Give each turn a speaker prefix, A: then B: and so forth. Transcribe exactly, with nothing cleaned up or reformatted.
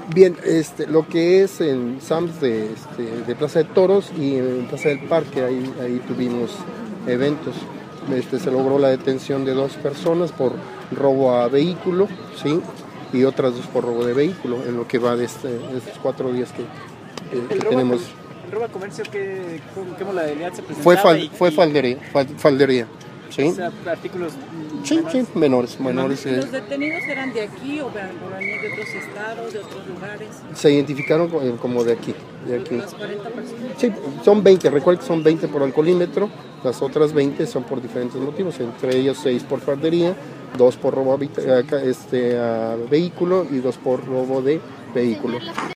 A: Bien, este, lo que es en Sams de, este, de Plaza de Toros y en Plaza del Parque, ahí, ahí tuvimos eventos. Este, se logró la detención de dos personas por robo a vehículo, ¿sí? Y otras dos por robo de vehículo, en lo que va de, este, de estos cuatro días que, eh, que
B: el robo
A: tenemos.
B: A, ¿El robo a comercio qué, qué modalidad se presentaba?
A: Fue, fal,
B: y,
A: fue faldería, fal, faldería, ¿sí?
B: O sea, artículos
A: Sí,
B: menores.
A: sí, menores, menores.
C: ¿Y
A: Eh,
C: los detenidos eran de aquí o venían de otros estados, de otros lugares?
A: se identificaron como, como de aquí, de aquí.
C: Las cuarenta personas.
A: Sí, son veinte, recuerda que son veinte por alcoholímetro, las otras veinte son por diferentes motivos, entre ellos seis por faldería, dos por robo a, este, a vehículo y dos por robo de vehículo.